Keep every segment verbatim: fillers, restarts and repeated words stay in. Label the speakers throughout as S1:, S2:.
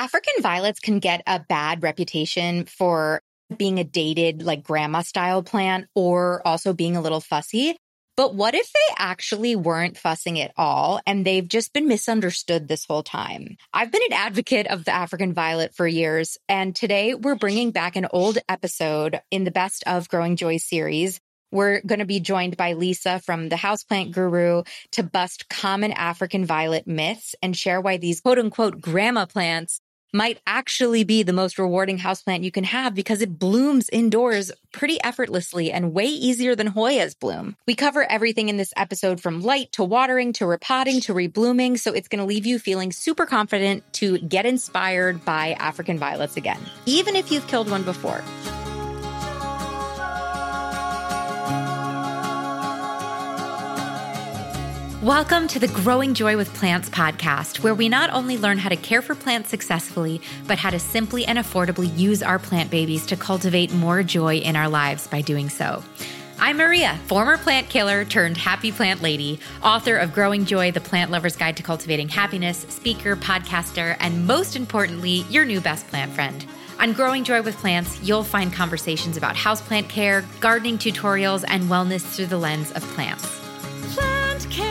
S1: African violets can get a bad reputation for being a dated, like grandma style plant or also being a little fussy. But what if they actually weren't fussing at all and they've just been misunderstood this whole time? I've been an advocate of the African violet for years, and today we're bringing back an old episode in the Best of Growing Joy series. We're going to be joined by Lisa from the Houseplant Guru to bust common African violet myths and share why these quote unquote grandma plants might actually be the most rewarding houseplant you can have because it blooms indoors pretty effortlessly and way easier than Hoya's bloom. We cover everything in this episode from light to watering to repotting to reblooming, so it's going to leave you feeling super confident to get inspired by African violets again, even if you've killed one before. Welcome to the Growing Joy with Plants podcast, where we not only learn how to care for plants successfully, but how to simply and affordably use our plant babies to cultivate more joy in our lives by doing so. I'm Maria, former plant killer turned happy plant lady, author of Growing Joy, the Plant Lover's Guide to Cultivating Happiness, speaker, podcaster, and most importantly, your new best plant friend. On Growing Joy with Plants, you'll find conversations about houseplant care, gardening tutorials, and wellness through the lens of plants. Plant care.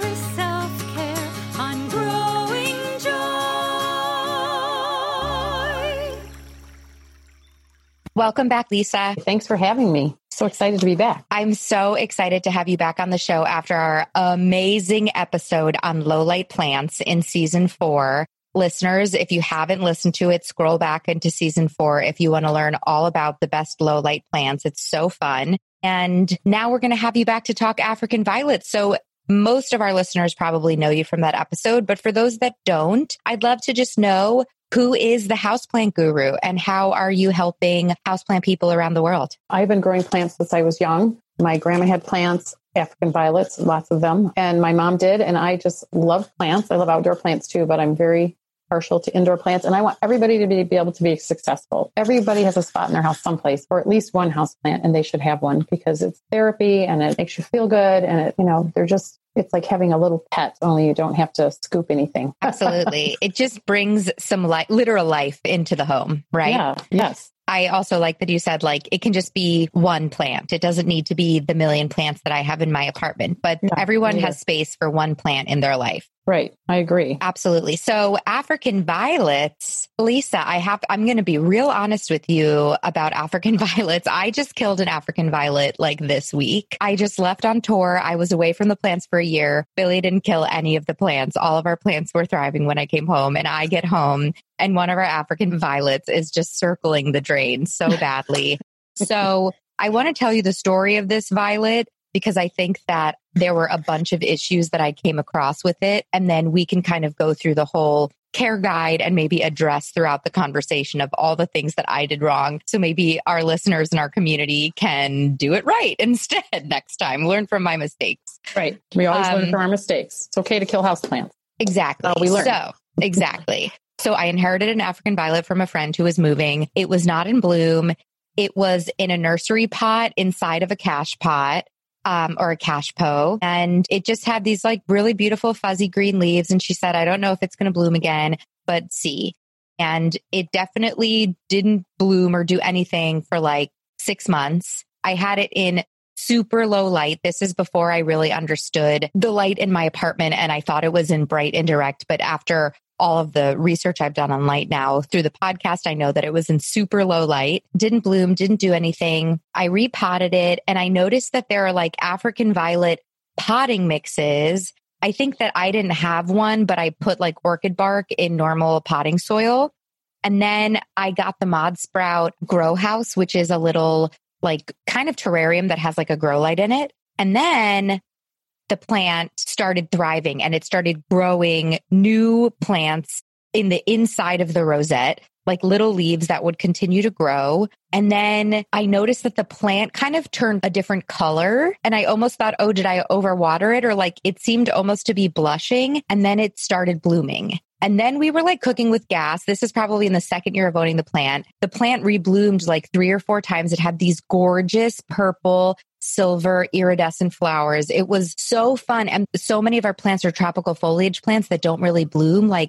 S1: Welcome back, Lisa.
S2: Thanks for having me. So excited to be back.
S1: I'm so excited to have you back on the show after our amazing episode on low light plants in season four. Listeners, if you haven't listened to it, scroll back into season four if you want to learn all about the best low light plants. It's so fun. And now we're going to have you back to talk African violets. So most of our listeners probably know you from that episode, but for those that don't, I'd love to just know, who is the Houseplant Guru and how are you helping houseplant people around the world?
S2: I've been growing plants since I was young. My grandma had plants, African violets, lots of them. And my mom did. And I just love plants. I love outdoor plants too, but I'm very partial to indoor plants. And I want everybody to be, be able to be successful. Everybody has a spot in their house someplace, or at least one houseplant, and they should have one because it's therapy and it makes you feel good. And it, you know, they're just, it's like having a little pet, only you don't have to scoop anything.
S1: Absolutely. It just brings some li- literal life into the home, right?
S2: Yeah. Yes.
S1: I also like that you said, like, it can just be one plant. It doesn't need to be the million plants that I have in my apartment, but yeah, everyone has space for one plant in their life.
S2: Right. I agree.
S1: Absolutely. So African violets, Lisa, I have, I'm going to be real honest with you about African violets. I just killed an African violet like this week. I just left on tour. I was away from the plants for a year. Billy didn't kill any of the plants. All of our plants were thriving when I came home, and I get home and one of our African violets is just circling the drain so badly. So I want to tell you the story of this violet, because I think that there were a bunch of issues that I came across with it. And then we can kind of go through the whole care guide and maybe address throughout the conversation of all the things that I did wrong. So maybe our listeners in our community can do it right instead next time. Learn from my mistakes.
S2: Right. We always
S1: um,
S2: learn from our mistakes. It's okay to kill houseplants.
S1: Exactly.
S2: Oh, we learn.
S1: So, exactly. So I inherited an African violet from a friend who was moving. It was not in bloom. It was in a nursery pot inside of a cash pot. Um, or a cash po. And it just had these like really beautiful fuzzy green leaves. And she said, I don't know if it's going to bloom again, but see. And it definitely didn't bloom or do anything for like six months. I had it in super low light. This is before I really understood the light in my apartment. And I thought it was in bright indirect. But after all of the research I've done on light now through the podcast, I know that it was in super low light, didn't bloom, didn't do anything. I repotted it and I noticed that there are like African violet potting mixes. I think that I didn't have one, but I put like orchid bark in normal potting soil. And then I got the Mod Sprout Grow House, which is a little like kind of terrarium that has like a grow light in it. And then the plant started thriving and it started growing new plants in the inside of the rosette, like little leaves that would continue to grow. And then I noticed that the plant kind of turned a different color. And I almost thought, oh, did I overwater it? Or like it seemed almost to be blushing. And then it started blooming. And then we were like cooking with gas. This is probably in the second year of owning the plant. The plant rebloomed like three or four times. It had these gorgeous purple, silver, iridescent flowers. It was so fun. And so many of our plants are tropical foliage plants that don't really bloom. Like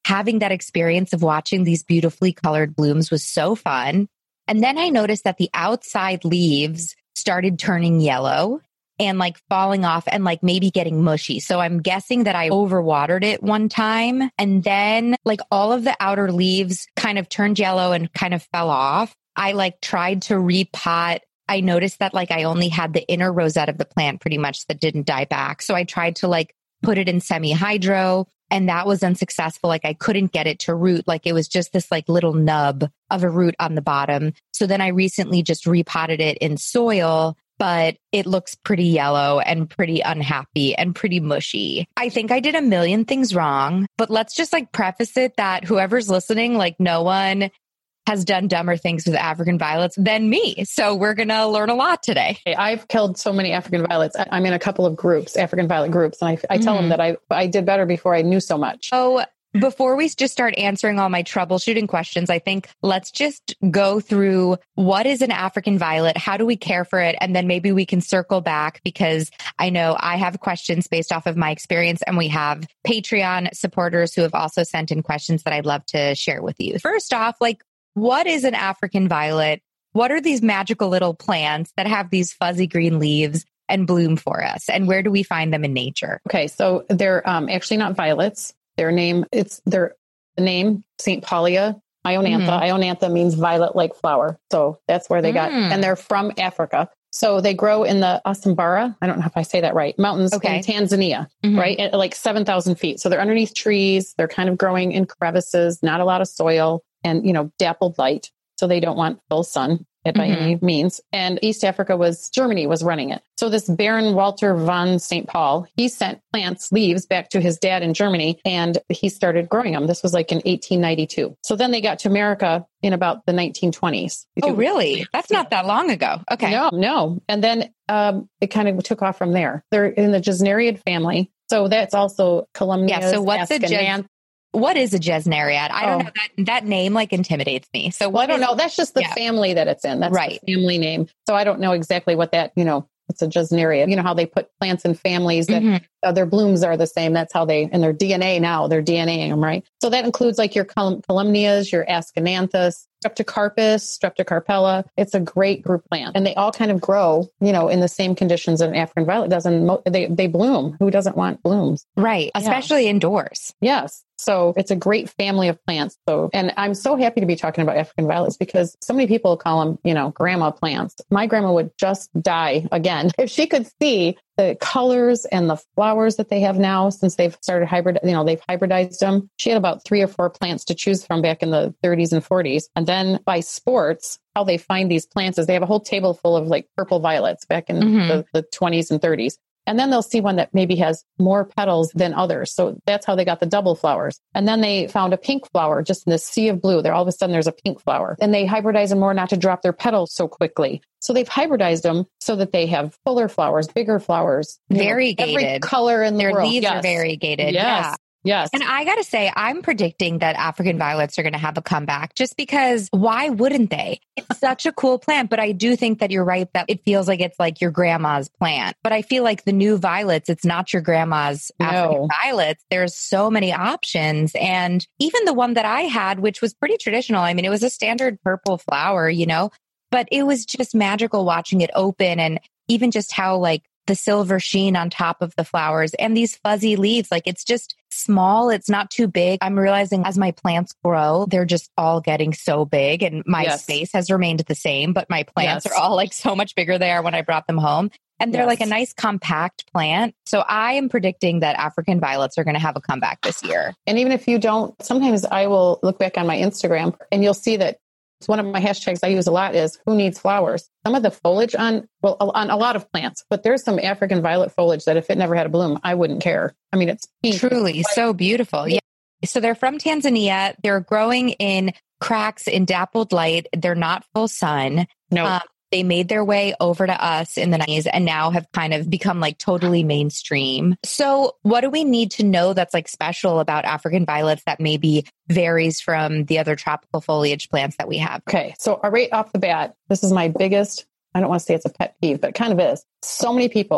S1: having that experience of watching these beautifully colored blooms was so fun. And then I noticed that the outside leaves started turning yellow and like falling off and like maybe getting mushy. So I'm guessing that I overwatered it one time. And then like all of the outer leaves kind of turned yellow and kind of fell off. I like tried to repot. I noticed that like I only had the inner rosette of the plant pretty much that didn't die back. So I tried to like put it in semi-hydro and that was unsuccessful. Like I couldn't get it to root. Like it was just this like little nub of a root on the bottom. So then I recently just repotted it in soil, but it looks pretty yellow and pretty unhappy and pretty mushy. I think I did a million things wrong, but let's just like preface it that whoever's listening, like no one has done dumber things with African violets than me. So we're going to learn a lot today.
S2: I've killed so many African violets. I'm in a couple of groups, African violet groups, and I, I tell mm-hmm. them that I, I did better before I knew so much.
S1: So before we just start answering all my troubleshooting questions, I think let's just go through what is an African violet? How do we care for it? And then maybe we can circle back because I know I have questions based off of my experience and we have Patreon supporters who have also sent in questions that I'd love to share with you. First off, like, what is an African violet? What are these magical little plants that have these fuzzy green leaves and bloom for us? And where do we find them in nature?
S2: Okay, so they're um, actually not violets. Their name, it's their the name, Saint Paulia ionantha. Mm-hmm. Ionantha means violet-like flower. So that's where they got, mm. and they're from Africa. So they grow in the Asambara, I don't know if I say that right, mountains okay. in Tanzania, mm-hmm. right? At like seven thousand feet. So they're underneath trees. They're kind of growing in crevices, not a lot of soil. And, you know, dappled light. So they don't want full sun by mm-hmm. any means. And East Africa was, Germany was running it. So this Baron Walter von Saint Paul, he sent plants, leaves back to his dad in Germany, and he started growing them. This was like in eighteen ninety-two. So then they got to America in about the nineteen twenties.
S1: Oh, really? That's not that long ago. Okay.
S2: No, no. And then um, it kind of took off from there. They're in the Gesneriid family. So that's also Calumnias.
S1: Yeah. So what's a Ges- What is a Gesneriad? I don't oh. know. That that name like intimidates me. So
S2: well, I don't
S1: is,
S2: know. That's just the yeah. family that it's in. That's right. The family name. So I don't know exactly what that, you know, it's a Gesneriad. You know how they put plants in families that mm-hmm. uh, their blooms are the same. That's how they, and their D N A now, they're DNAing them, right? So that includes like your Calum- Calumnias, your Ascananthus, Streptocarpus, Streptocarpella. It's a great group plant. And they all kind of grow, you know, in the same conditions that an African violet does. And mo- they, they bloom. Who doesn't want blooms?
S1: Right. Especially yeah. indoors.
S2: Yes. So it's a great family of plants. So, and I'm so happy to be talking about African violets because so many people call them, you know, grandma plants. My grandma would just die again if she could see the colors and the flowers that they have now since they've started hybrid, you know, they've hybridized them. She had about three or four plants to choose from back in the thirties and forties. And then by sports, how they find these plants is they have a whole table full of like purple violets back in mm-hmm. the, the twenties and thirties. And then they'll see one that maybe has more petals than others. So that's how they got the double flowers. And then they found a pink flower just in the sea of blue. There all of a sudden there's a pink flower. And they hybridize them more not to drop their petals so quickly. So they've hybridized them so that they have fuller flowers, bigger flowers.
S1: Variegated.
S2: Know, every color in the
S1: Their
S2: world.
S1: Their leaves
S2: yes.
S1: are variegated.
S2: Yes.
S1: Yeah.
S2: Yes.
S1: And I got to say, I'm predicting that African violets are going to have a comeback just because why wouldn't they? It's such a cool plant, but I do think that you're right that it feels like it's like your grandma's plant. But I feel like the new violets, it's not your grandma's African no. violets. There's so many options. And even the one that I had, which was pretty traditional. I mean, it was a standard purple flower, you know, but it was just magical watching it open and even just how like the silver sheen on top of the flowers and these fuzzy leaves. Like it's just small. It's not too big. I'm realizing as my plants grow, they're just all getting so big and my yes. space has remained the same, but my plants yes. are all like so much bigger there when I brought them home. And they're yes. like a nice compact plant. So I am predicting that African violets are going to have a comeback this year.
S2: And even if you don't, sometimes I will look back on my Instagram and you'll see that one of my hashtags I use a lot is who needs flowers? Some of the foliage on, well, on a lot of plants, but there's some African violet foliage that if it never had a bloom, I wouldn't care. I mean, it's pink.
S1: Truly
S2: it's
S1: so beautiful. Yeah. So they're from Tanzania. They're growing in cracks in dappled light. They're not full sun.
S2: No. Um,
S1: They made their way over to us in the nineties and now have kind of become like totally mainstream. So what do we need to know that's like special about African violets that maybe varies from the other tropical foliage plants that we have?
S2: Okay. So right off the bat, this is my biggest, I don't want to say it's a pet peeve, but it kind of is. So many people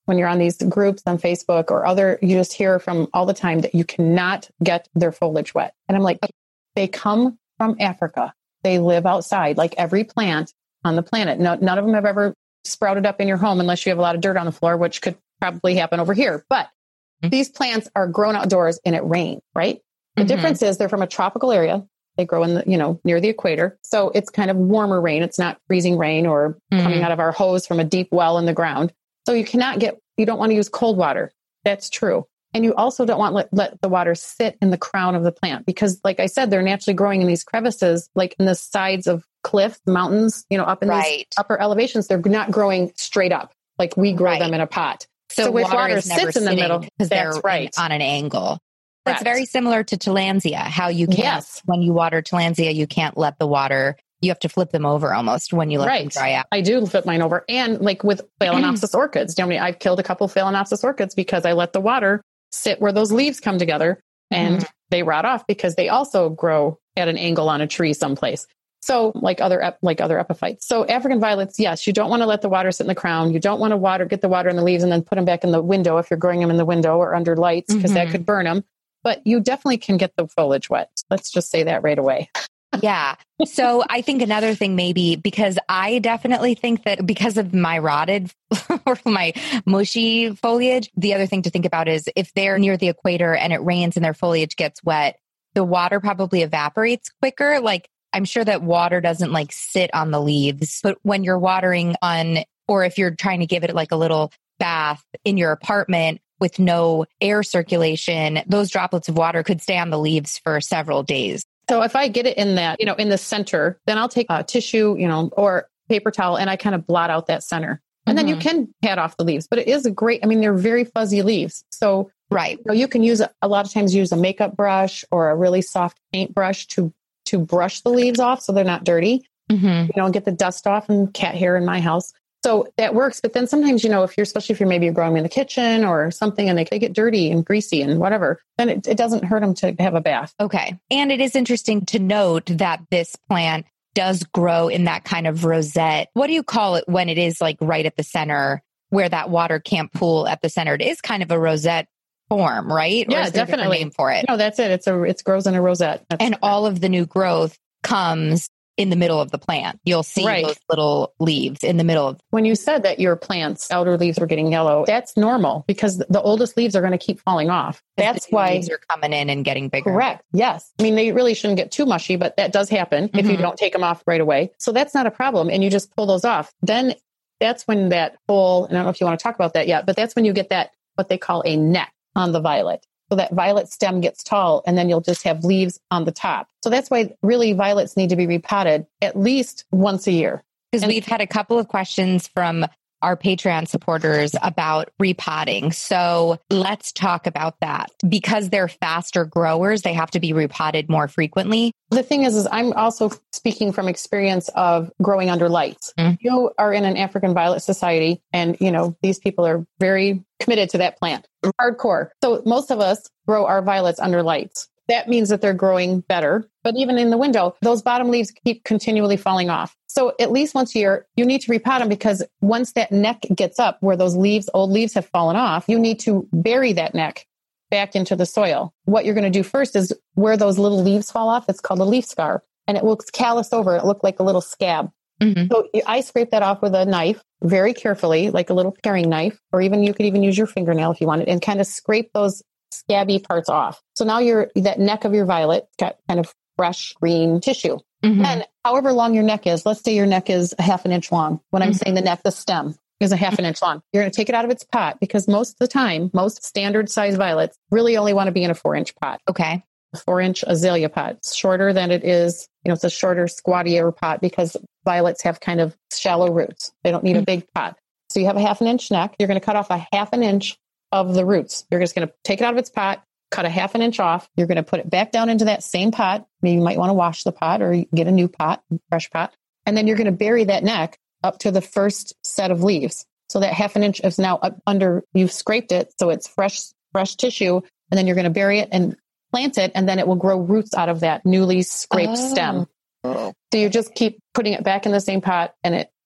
S2: when you're on these groups on Facebook or other, you just hear from all the time that you cannot get their foliage wet. And I'm like, they come from Africa. They live outside like every plant on the planet. No, none of them have ever sprouted up in your home unless you have a lot of dirt on the floor, which could probably happen over here. But mm-hmm. these plants are grown outdoors and it rains, right? The mm-hmm. difference is they're from a tropical area. They grow in the, you know, near the equator. So it's kind of warmer rain. It's not freezing rain or mm-hmm. coming out of our hose from a deep well in the ground. So you cannot get, you don't want to use cold water. That's true. And you also don't want to let, let the water sit in the crown of the plant because, like I said, they're naturally growing in these crevices, like in the sides of cliffs, mountains, you know, up in right. these upper elevations. They're not growing straight up like we grow right. them in a pot.
S1: So, so water, water sits in the middle because they're right. on an angle. That's very similar to Tillandsia, how you can't, yes. when you water Tillandsia, you can't let the water, you have to flip them over almost when you let right. them dry out.
S2: I do flip mine over. And like with Phalaenopsis orchids, you know, I've killed a couple of Phalaenopsis orchids because I let the water sit where those leaves come together and mm-hmm. they rot off because they also grow at an angle on a tree someplace. So like other, ep- like other epiphytes. So African violets, yes, you don't want to let the water sit in the crown. You don't want to water, get the water in the leaves and then put them back in the window if you're growing them in the window or under lights because mm-hmm. that could burn them. But you definitely can get the foliage wet. Let's just say that right away.
S1: Yeah. So I think another thing maybe, because I definitely think that because of my rotted or my mushy foliage, the other thing to think about is if they're near the equator and it rains and their foliage gets wet, the water probably evaporates quicker. Like I'm sure that water doesn't like sit on the leaves, but when you're watering on, or if you're trying to give it like a little bath in your apartment, with no air circulation, those droplets of water could stay on the leaves for several days.
S2: So if I get it in that, you know, in the center, then I'll take a tissue, you know, or paper towel and I kind of blot out that center. And mm-hmm. then you can pat off the leaves, but it is a great, I mean, they're very fuzzy leaves. So
S1: right.
S2: you know, you can use a, a lot of times use a makeup brush or a really soft paint brush to, to brush the leaves off so they're not dirty, mm-hmm. you know, and get the dust off and cat hair in my house. So that works. But then sometimes, you know, if you're, especially if you're maybe growing them in the kitchen or something and they, they get dirty and greasy and whatever, then it, it doesn't hurt them to have a bath.
S1: Okay. And it is interesting to note that this plant does grow in that kind of rosette. What do you call it when it is like right at the center where that water can't pool at the center? It is kind of a rosette form, right?
S2: Yeah, or is there definitely. A name for it? No, that's it. It's a, it grows in a rosette. That's
S1: and all of the new growth comes in the middle of the plant. You'll see right. those little leaves in the middle of.
S2: When you said that your plant's outer leaves were getting yellow, that's normal because the oldest leaves are going to keep falling off. That's why
S1: leaves are coming in and getting bigger.
S2: Correct. Yes. I mean, they really shouldn't get too mushy, but that does happen mm-hmm. if you don't take them off right away. So that's not a problem. And you just pull those off. Then that's when that whole, and I don't know if you want to talk about that yet, but that's when you get that, what they call a neck on the violet. So that violet stem gets tall and then you'll just have leaves on the top. So that's why really violets need to be repotted at least once a year.
S1: Because we've had a couple of questions from our Patreon supporters about repotting. So let's talk about that. Because they're faster growers, they have to be repotted more frequently.
S2: The thing is, is I'm also speaking from experience of growing under lights. Mm. You are in an African Violet Society and, you know, these people are very committed to that plant. Hardcore. So most of us grow our violets under lights. That means that they're growing better. But even in the window, those bottom leaves keep continually falling off. So at least once a year, you need to repot them because once that neck gets up where those leaves, old leaves have fallen off, you need to bury that neck back into the soil. What you're going to do first is where those little leaves fall off, it's called a leaf scar. And it looks callous over. It looked like a little scab. Mm-hmm. So I scrape that off with a knife very carefully, like a little paring knife, or even you could even use your fingernail if you wanted, and kind of scrape those scabby parts off. So now you're that neck of your violet got kind of fresh green tissue. Mm-hmm. And however long your neck is, let's say your neck is a half an inch long. When I'm mm-hmm. saying the neck, the stem is a half an inch long. You're going to take it out of its pot because most of the time, most standard size violets really only want to be in a four inch pot.
S1: Okay.
S2: A four inch azalea pot. It's shorter than it is, you know, it's a shorter, squattier pot because violets have kind of shallow roots. They don't need mm-hmm. a big pot. So you have a half an inch neck. You're going to cut off a half an inch of the roots. You're just going to take it out of its pot, cut a half an inch off. You're going to put it back down into that same pot. Maybe you might want to wash the pot or get a new pot, fresh pot. And then you're going to bury that neck up to the first set of leaves. So that half an inch is now up under, you've scraped it. So it's fresh, fresh tissue. And then you're going to bury it and plant it. And then it will grow roots out of that newly scraped oh. stem. So you just keep putting it back in the same pot and it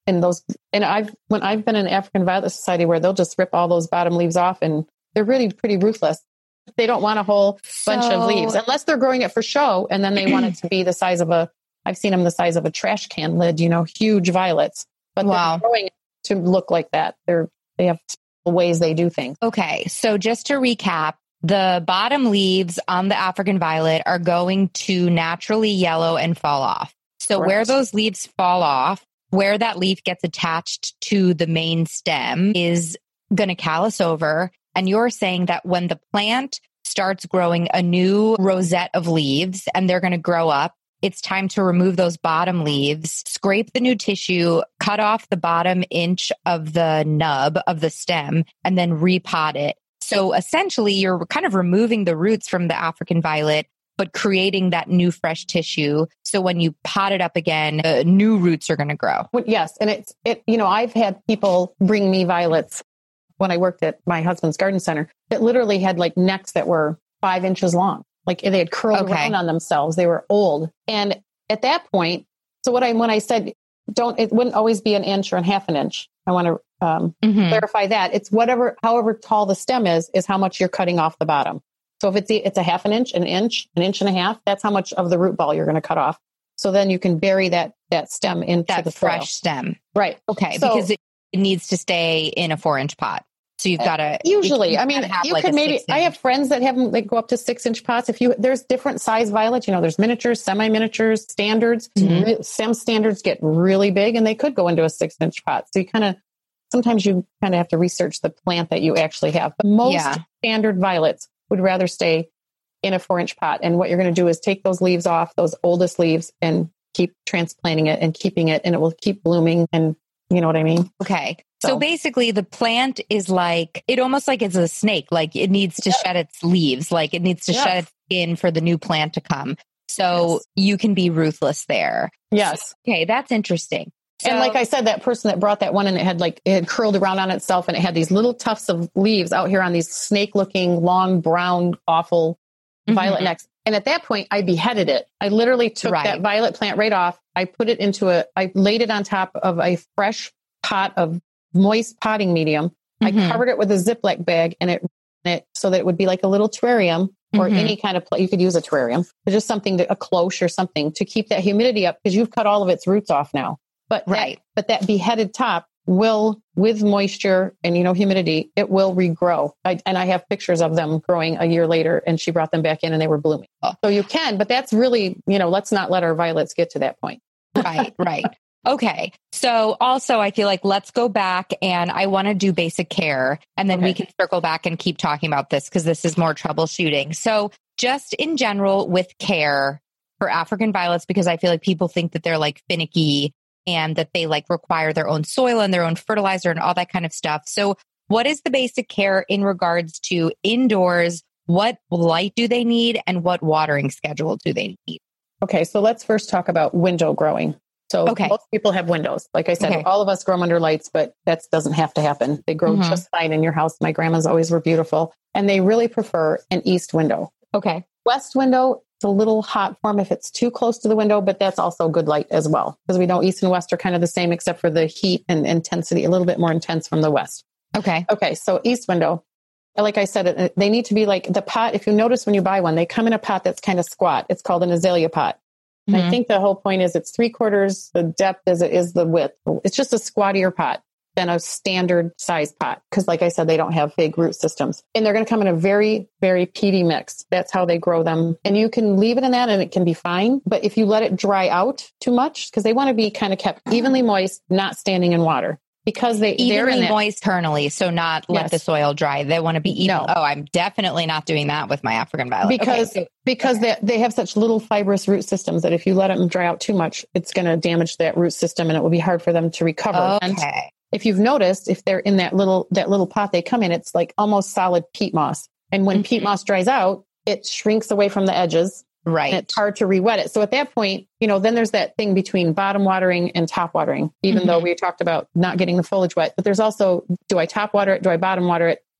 S2: and those, and I've, when I've been in African Violet Society where they'll just rip all those bottom leaves off, and they're really pretty ruthless. They don't want a whole so, bunch of leaves unless they're growing it for show. And then they want it to be the size of a, I've seen them the size of a trash can lid, you know, huge violets, but wow. they're growing it to look like that. They're, they have ways they do things.
S1: Okay. So just to recap, the bottom leaves on the African violet are going to naturally yellow and fall off. So Correct. Where those leaves fall off, where that leaf gets attached to the main stem is going to callus over. And you're saying that when the plant starts growing a new rosette of leaves and they're going to grow up, it's time to remove those bottom leaves, scrape the new tissue, cut off the bottom inch of the nub of the stem, and then repot it. So essentially, you're kind of removing the roots from the African violet, but creating that new fresh tissue. So when you pot it up again, uh, new roots are going to grow.
S2: Well, yes. And it's, it, you know, I've had people bring me violets when I worked at my husband's garden center that literally had like necks that were five inches long. Like they had curled okay. around on themselves. They were old. And at that point, so what I, when I said, don't, it wouldn't always be an inch or a half an inch. I want to um, mm-hmm. clarify that. It's whatever, however tall the stem is, is how much you're cutting off the bottom. So if it's, it's a half an inch, an inch, an inch and a half, that's how much of the root ball you're going to cut off. So then you can bury that, that stem into
S1: that
S2: the
S1: fresh
S2: soil.
S1: stem.
S2: Right.
S1: Okay. So, because it, it needs to stay in a four inch pot. So you've got to
S2: usually, I mean, you like could maybe, I have friends that have them that go up to six inch pots. If you, there's different size violets, you know, there's miniatures, semi-miniatures, standards. Mm-hmm. Some standards get really big and they could go into a six inch pot. So you kind of, sometimes you kind of have to research the plant that you actually have. But most yeah. standard violets would rather stay in a four inch pot. And what you're going to do is take those leaves off, those oldest leaves, and keep transplanting it and keeping it, and it will keep blooming. And you know what I mean?
S1: Okay. So, so basically the plant is like, it almost like it's a snake, like it needs to yeah. shed its leaves, like it needs to yeah. shed its skin for the new plant to come. So yes. you can be ruthless there.
S2: Yes.
S1: So, okay. That's interesting. So,
S2: and like I said, that person that brought that one and it had like, it had curled around on itself and it had these little tufts of leaves out here on these snake looking, long, brown, awful mm-hmm. violet necks. And at that point I beheaded it. I literally took right. that violet plant right off. I put it into a, I laid it on top of a fresh pot of moist potting medium. Mm-hmm. I covered it with a Ziploc bag and it, it so that it would be like a little terrarium or mm-hmm. any kind of, you could use a terrarium, but just something, to, a cloche or something to keep that humidity up because you've cut all of its roots off now. But right. that, but that beheaded top will, with moisture and, you know, humidity, it will regrow. I, and I have pictures of them growing a year later and she brought them back in and they were blooming. So you can, but that's really, you know, let's not let our violets get to that point.
S1: Right, right. Okay. So also I feel like let's go back and I want to do basic care and then okay. we can circle back and keep talking about this because this is more troubleshooting. So just in general with care for African violets, because I feel like people think that they're like finicky and that they like require their own soil and their own fertilizer and all that kind of stuff. So what is the basic care in regards to indoors? What light do they need and what watering schedule do they need?
S2: Okay. So let's first talk about window growing. So
S1: okay.
S2: most people have windows. Like I said, okay. all of us grow them under lights, but that doesn't have to happen. They grow mm-hmm. just fine in your house. My grandmas always were beautiful and they really prefer an east window.
S1: Okay.
S2: West window, it's a little hot for them if it's too close to the window, but that's also good light as well. Because we know east and west are kind of the same, except for the heat and intensity, a little bit more intense from the west.
S1: Okay.
S2: Okay. So east window, like I said, they need to be like the pot. If you notice when you buy one, they come in a pot that's kind of squat. It's called an azalea pot. And mm-hmm. I think the whole point is it's three quarters the depth as it is the width. It's just a squattier pot than a standard size pot. Because like I said, they don't have big root systems. And they're going to come in a very, very peaty mix. That's how they grow them. And you can leave it in that and it can be fine. But if you let it dry out too much, because they want to be kind of kept evenly moist, not standing in water. Because they,
S1: evenly
S2: they're
S1: moist internally, so not let yes. the soil dry. They want to be even.
S2: No.
S1: Oh, I'm definitely not doing that with my African violet.
S2: Because, okay, so, because okay. they, they have such little fibrous root systems that if you let them dry out too much, it's going to damage that root system and it will be hard for them to recover.
S1: Okay.
S2: And if you've noticed, if they're in that little, that little pot they come in, it's like almost solid peat moss. And when mm-hmm. peat moss dries out, it shrinks away from the edges.
S1: Right.
S2: And it's hard to re-wet it. So at that point, you know, then there's that thing between bottom watering and top watering, even mm-hmm. though we talked about not getting the foliage wet, but there's also, do I top water it? Do I bottom water it?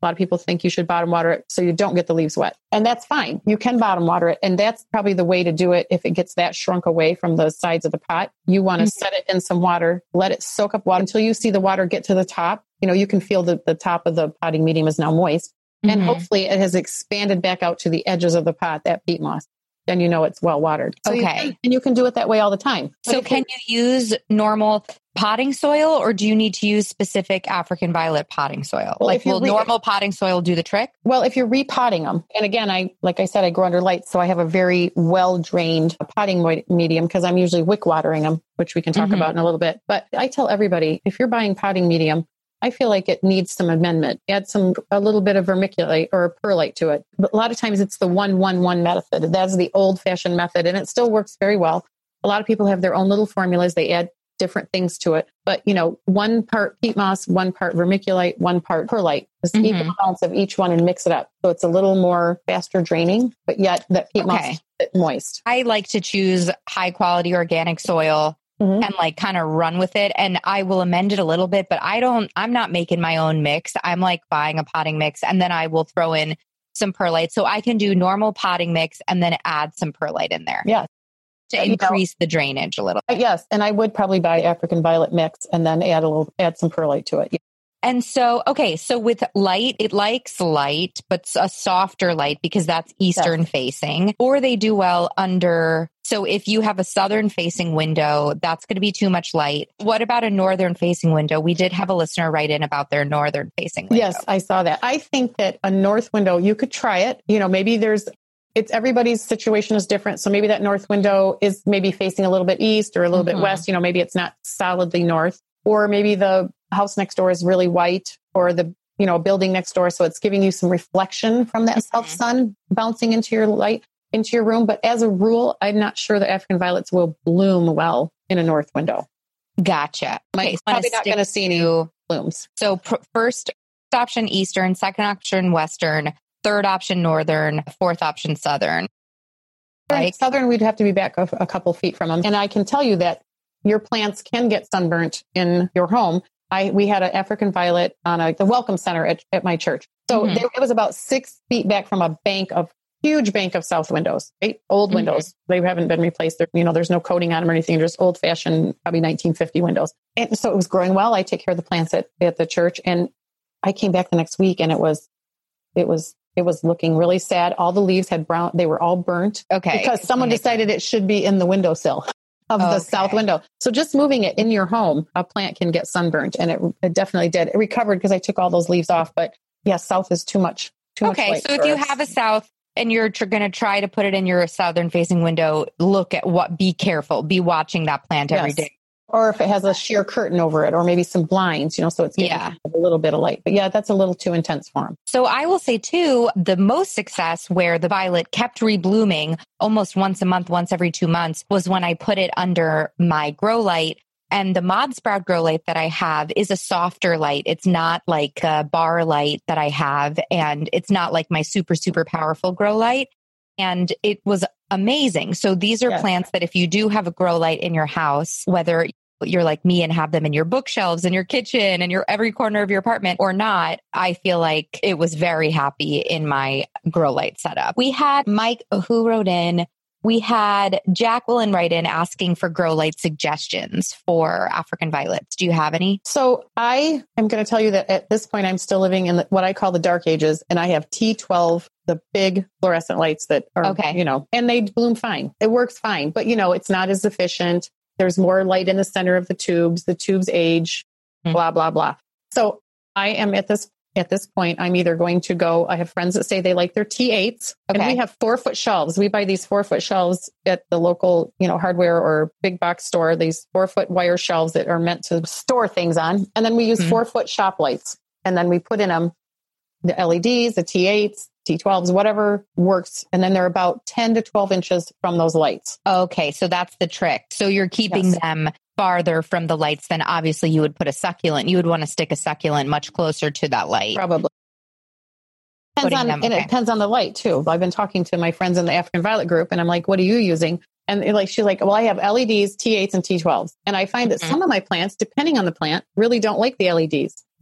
S2: A lot of people think you should bottom water it so you don't get the leaves wet. And that's fine. You can bottom water it. And that's probably the way to do it. If it gets that shrunk away from the sides of the pot, you want to mm-hmm. set it in some water, let it soak up water until you see the water get to the top. You know, you can feel that the top of the potting medium is now moist. Mm-hmm. And hopefully it has expanded back out to the edges of the pot, that peat moss. Then you know it's well watered. So
S1: okay.
S2: You can, and you can do it that way all the time. But
S1: so can you use normal potting soil, or do you need to use specific African violet potting soil?
S2: Well,
S1: like will re- normal potting soil do the trick?
S2: Well, if you're repotting them, and again, I, like I said, I grow under lights, so I have a very well drained potting medium because I'm usually wick watering them, which we can talk mm-hmm. about in a little bit. But I tell everybody, if you're buying potting medium, I feel like it needs some amendment. Add some, a little bit of vermiculite or perlite to it. But a lot of times it's the one, one, one method. That's the old fashioned method, and it still works very well. A lot of people have their own little formulas. They add different things to it. But, you know, one part peat moss, one part vermiculite, one part perlite. Just mm-hmm. equal amounts of each one and mix it up. So it's a little more faster draining, but yet that peat okay. moss is moist.
S1: I like to choose high quality organic soil. Mm-hmm. And like kind of run with it. And I will amend it a little bit, but I don't, I'm not making my own mix. I'm like buying a potting mix and then I will throw in some perlite. So I can do normal potting mix and then add some perlite in there.
S2: Yeah.
S1: To and, increase you know, the drainage a little.
S2: Yes. And I would probably buy African violet mix and then add a little, add some perlite to it. Yeah.
S1: And so, okay, so with light, it likes light, but a softer light because that's Eastern yes. facing, or they do well under. So if you have a Southern facing window, that's going to be too much light. What about a Northern facing window? We did have a listener write in about their Northern facing window.
S2: Yes, I saw that. I think that a north window, you could try it. You know, maybe there's, it's everybody's situation is different. So maybe that north window is maybe facing a little bit east or a little mm-hmm. bit west. You know, maybe it's not solidly north, or maybe the house next door is really white, or the, you know, building next door. So it's giving you some reflection from that mm-hmm. south sun bouncing into your light, into your room. But as a rule, I'm not sure that African violets will bloom well in a north window.
S1: Gotcha.
S2: Okay, so probably not going to see any blooms.
S1: So pr- first option, Eastern, second option, Western, third option, Northern, fourth option, Southern.
S2: Right. Southern, we'd have to be back a, a couple feet from them. And I can tell you that your plants can get sunburnt in your home. I, we had an African violet on a, the welcome center at, at my church. So mm-hmm. there, it was about six feet back from a bank of huge bank of south windows, right? Old mm-hmm. windows. They haven't been replaced. They're, you know, there's no coating on them or anything. Just old fashioned, probably nineteen fifty windows. And so it was growing well. I take care of the plants at, at the church, and I came back the next week and it was, it was, it was looking really sad. All the leaves had brown. They were all burnt.
S1: Okay.
S2: Because someone decided it should be in the windowsill of the okay. south window. So just moving it in your home, a plant can get sunburnt, and it, it definitely did. It recovered because I took all those leaves off. But yeah, south is too much. Too
S1: okay,
S2: much
S1: so if you us. have a south and you're tr- going to try to put it in your southern facing window, look at what. Be careful. Be watching that plant every
S2: yes.
S1: day.
S2: Or if it has a sheer curtain over it, or maybe some blinds, you know, so it's getting
S1: yeah.
S2: a little bit of light. But yeah, that's a little too intense for them.
S1: So I will say too, the most success where the violet kept reblooming almost once a month, once every two months was when I put it under my grow light. And the Mod Sprout grow light that I have is a softer light. It's not like a bar light that I have. And it's not like my super, super powerful grow light. And it was amazing. So these are yes. plants that if you do have a grow light in your house, whether you're like me and have them in your bookshelves, in your kitchen, and your every corner of your apartment or not, I feel like it was very happy in my grow light setup. We had Mike who wrote in, we had Jacqueline write in asking for grow light suggestions for African violets. Do you have any?
S2: So I am going to tell you that at this point, I'm still living in the, what I call the dark ages, and I have T twelve, the big fluorescent lights that are, okay. you know, and they bloom fine. It works fine, but you know, it's not as efficient. There's more light in the center of the tubes. The tubes age, mm-hmm. blah, blah, blah. So I am at this at this point, I'm either going to go, I have friends that say they like their T eights, okay. and we have four foot shelves. We buy these four foot shelves at the local, you know, hardware or big box store, these four foot wire shelves that are meant to store things on. And then we use mm-hmm. four foot shop lights. And then we put in them the L E Ds, the T eights, T twelves, whatever works. And then they're about ten to twelve inches from those lights.
S1: Okay. So that's the trick. So you're keeping yes. them farther from the lights than obviously you would put a succulent. You would want to stick a succulent much closer to that light.
S2: Probably. Depends on,
S1: them,
S2: and
S1: okay.
S2: it depends on the light too. I've been talking to my friends in the African Violet group, and I'm like, what are you using? And like, she's like, well, I have L E Ds, T eights, and T twelves. And I find mm-hmm. that some of my plants, depending on the plant, really don't like the L E Ds.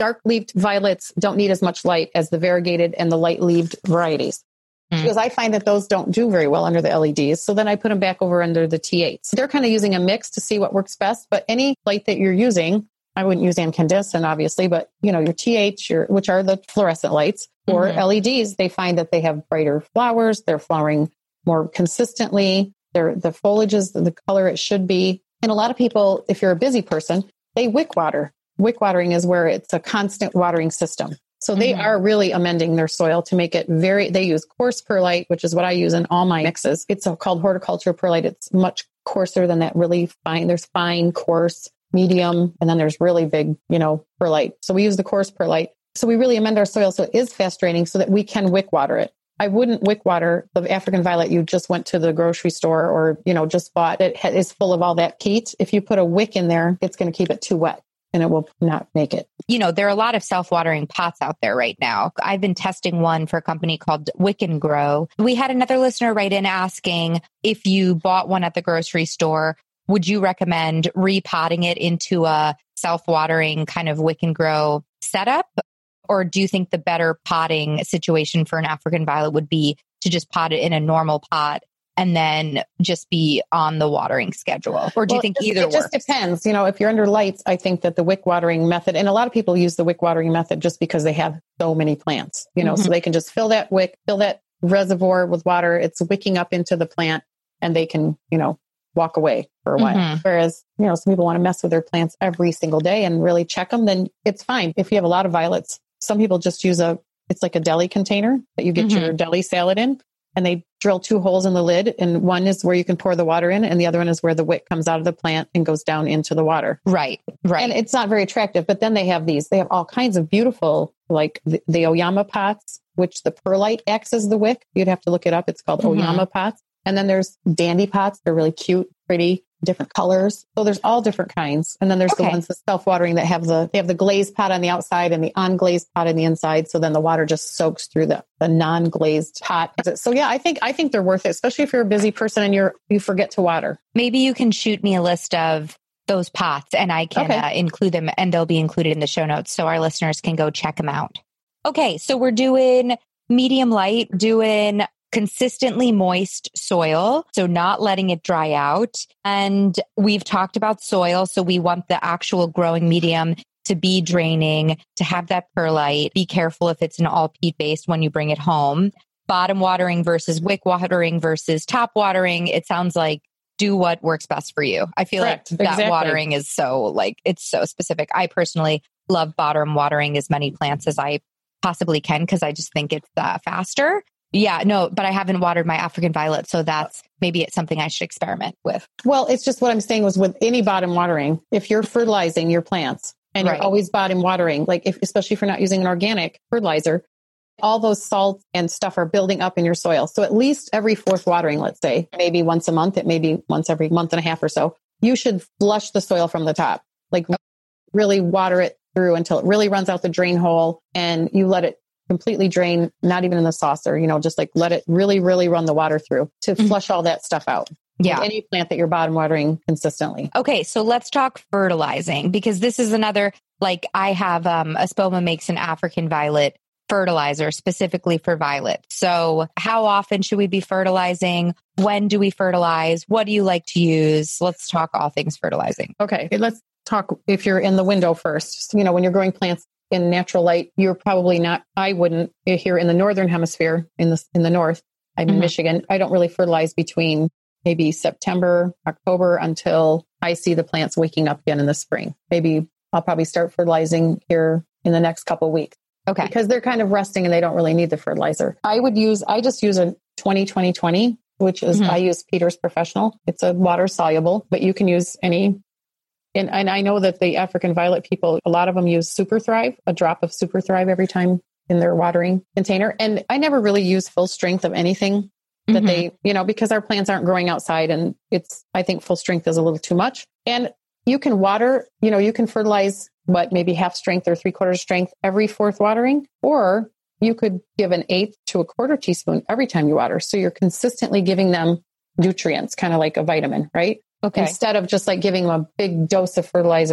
S2: dark-leaved violets don't need as much light as the variegated and the light-leaved varieties. Mm. Because I find that those don't do very well under the L E Ds. So then I put them back over under the T eights. They're kind of using a mix to see what works best. But any light that you're using, I wouldn't use incandescent, obviously, but you know, your T H, your, which are the fluorescent lights, or mm-hmm. L E Ds, they find that they have brighter flowers. They're flowering more consistently. They're, the foliage is the color it should be. And a lot of people, if you're a busy person, they wick water. Wick watering is where it's a constant watering system. So they mm-hmm. are really amending their soil to make it very, they use coarse perlite, which is what I use in all my mixes. It's called horticulture perlite. It's much coarser than that really fine. There's fine, coarse, medium, and then there's really big, you know, perlite. So we use the coarse perlite. So we really amend our soil so it is fast draining so that we can wick water it. I wouldn't wick water the African violet you just went to the grocery store or, you know, just bought. It is full of all that peat. If you put a wick in there, it's going to keep it too wet and it will not make it.
S1: You know, there are a lot of self-watering pots out there right now. I've been testing one for a company called Wick and Grow. We had another listener write in asking if you bought one at the grocery store, would you recommend repotting it into a self-watering kind of Wick and Grow setup? Or do you think the better potting situation for an African violet would be to just pot it in a normal pot and then just be on the watering schedule? Or do well, you think
S2: it,
S1: either
S2: it
S1: works?
S2: It just depends. You know, if you're under lights, I think that the wick watering method, and a lot of people use the wick watering method just because they have so many plants, you know, mm-hmm. so they can just fill that wick, fill that reservoir with water. It's wicking up into the plant and they can, you know, walk away for a while. Mm-hmm. Whereas, you know, some people want to mess with their plants every single day and really check them, then it's fine. If you have a lot of violets, some people just use a, it's like a deli container that you get mm-hmm. your deli salad in, and they drill two holes in the lid. And one is where you can pour the water in, and the other one is where the wick comes out of the plant and goes down into the water.
S1: Right, right.
S2: And it's not very attractive, but then they have these, they have all kinds of beautiful, like the, the Oyama pots, which the perlite acts as the wick. You'd have to look it up. It's called mm-hmm. Oyama pots. And then there's dandy pots. They're really cute, pretty, different colors. So there's all different kinds. And then there's okay. the ones, the self-watering that have the, they have the glazed pot on the outside and the unglazed pot on the inside. So then the water just soaks through the, the non-glazed pot. So yeah, I think, I think they're worth it, especially if you're a busy person and you're, you forget to water.
S1: Maybe you can shoot me a list of those pots and I can okay. uh, include them, and they'll be included in the show notes so our listeners can go check them out. Okay. So we're doing medium light, doing consistently moist soil, so not letting it dry out. And we've talked about soil, so we want the actual growing medium to be draining, to have that perlite. Be careful if it's an all peat based when you bring it home. Bottom watering versus wick watering versus top watering. It sounds like do what works best for you. I feel Correct. Like that exactly. watering is so like, it's so specific. I personally love bottom watering as many plants as I possibly can because I just think it's uh, faster. Yeah, no, but I haven't watered my African violet. So that's maybe it's something I should experiment with.
S2: Well, it's just what I'm saying was with any bottom watering, if you're fertilizing your plants and right. you're always bottom watering, like if, especially if you're not using an organic fertilizer, all those salts and stuff are building up in your soil. So at least every fourth watering, let's say, maybe once a month, it may be once every month and a half or so, you should flush the soil from the top, like really water it through until it really runs out the drain hole and you let it completely drain, not even in the saucer, you know, just like let it really, really run the water through to mm-hmm. flush all that stuff out.
S1: Yeah.
S2: Like any plant that you're bottom watering consistently.
S1: Okay. So let's talk fertilizing because this is another, like I have, um, Espoma makes an African violet fertilizer specifically for violet. So how often should we be fertilizing? When do we fertilize? What do you like to use? Let's talk all things fertilizing.
S2: Okay. Let's talk if you're in the window first, you know, when you're growing plants in natural light, you're probably not, I wouldn't here in the Northern hemisphere, in the, in the North, I'm mm-hmm. in Michigan. I don't really fertilize between maybe September, October until I see the plants waking up again in the spring. Maybe I'll probably start fertilizing here in the next couple of weeks.
S1: Okay.
S2: Because they're kind of resting and they don't really need the fertilizer. I would use, I just use a twenty twenty twenty, which is, mm-hmm. I use Peters Professional. It's a water soluble, but you can use any. And, and I know that the African violet people, a lot of them use Super Thrive, a drop of Super Thrive every time in their watering container. And I never really use full strength of anything that mm-hmm. they, you know, because our plants aren't growing outside and it's, I think full strength is a little too much. And you can water, you know, you can fertilize what, maybe half strength or three quarters strength every fourth watering, or you could give an eighth to a quarter teaspoon every time you water. So you're consistently giving them nutrients, kind of like a vitamin, right? Okay. Instead of just like giving them a big dose of fertilizer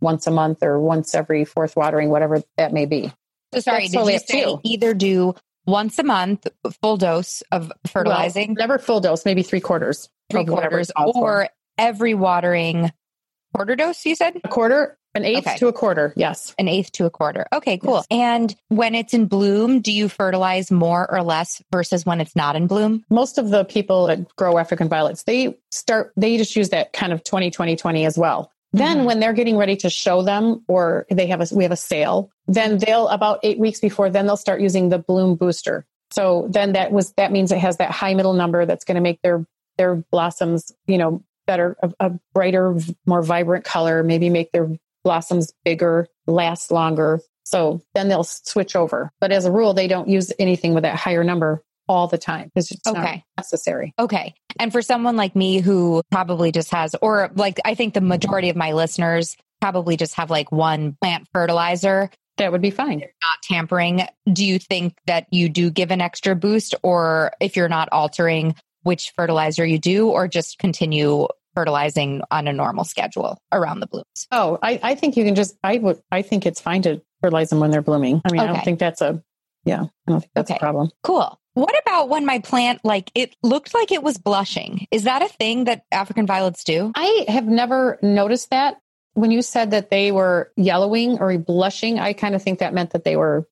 S2: once a month or once every fourth watering, whatever that may be.
S1: So sorry,
S2: That's
S1: did
S2: totally
S1: you
S2: up to
S1: say
S2: you.
S1: either do once a month, full dose of fertilizing,
S2: Well, never full dose, maybe three quarters.
S1: three
S2: of whatever
S1: quarters,
S2: it calls for.
S1: or every watering quarter dose, you said?
S2: A quarter, an eighth
S1: Okay.
S2: to a quarter. Yes.
S1: An eighth to a quarter. Okay, cool.
S2: Yes.
S1: And when it's in bloom, do you fertilize more or less versus when it's not in bloom?
S2: Most of the people that grow African violets, they start, they just use that kind of twenty, twenty, twenty as well. Then
S1: Mhm.
S2: when they're getting ready to show them, or they have a, we have a sale, then they'll about eight weeks before, then they'll start using the bloom booster. So then that was, that means it has that high middle number that's going to make their, their blossoms, you know, better, a, a brighter, more vibrant color, maybe make their blossoms bigger, last longer. So then they'll switch over. But as a rule, they don't use anything with that higher number all the time. It's just not
S1: Okay.
S2: necessary.
S1: Okay. And for someone like me who probably just has, or like, I think the majority of my listeners probably just have like one plant fertilizer,
S2: That would be fine.
S1: not tampering. Do you think that you do give an extra boost, or if you're not altering which fertilizer you do, or just continue fertilizing on a normal schedule around the blooms?
S2: Oh, I, I think you can just, I would, I think it's fine to fertilize them when they're blooming. I mean, I
S1: Okay.
S2: don't think that's a, yeah, I don't think that's
S1: Okay.
S2: a problem.
S1: Cool. What about when my plant, like it looked like it was blushing? Is that a thing that African violets do?
S2: I have never noticed that. When you said that they were yellowing or blushing, I kind of think that meant that they were